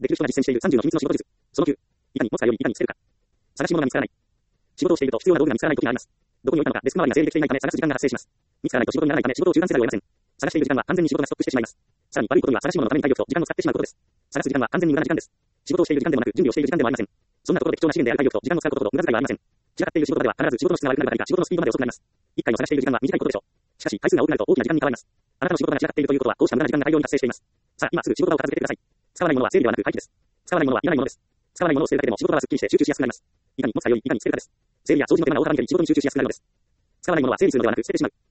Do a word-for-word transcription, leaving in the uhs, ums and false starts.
できる人が実践しているさんじゅうの秘密の仕事術。そのきゅう。いかに持つかよりいかにつけるか。探し物が見つからない。仕事をしていると必要な道具が見つからない時があります。どこに置いたのかデスク周りが整理できていないため探す時間が発生します。見つからないと仕事にならないため仕事を中断せざるを得ません。探している時間は完全に仕事がストップしてしまいます。さらに悪いことには探し物のために体力と時間を使ってしまうことです。探す時間は完全に無駄な時間です。仕事をしている時間でもなく準備をしている時間でもありません。そんなところで貴重な資源である体力と時間を使うことほど無駄遣いはありません。散らかっている仕事では必ず仕事の質が悪くなるか何か仕事のスピードまで遅くなります。一回の探している時間は短いことでしょう。しかし回数が多くなると大きな時間に変わります。あなたの仕事が散らかっているということはこうした無駄な時間が大量に発生しています。さあ今すぐ仕事場を片付けてください。使わないものは整理ではなく廃棄です。使わないものはいらないものです。使わないものを捨てるだけでも仕事場はスッキリして集中しやすくなります。いかに持つかよりいかに捨てるかです。整理や掃除の手間が大幅に減り仕事に集中しやすくなるのです。使わないものは整理するのではなく捨ててしまう。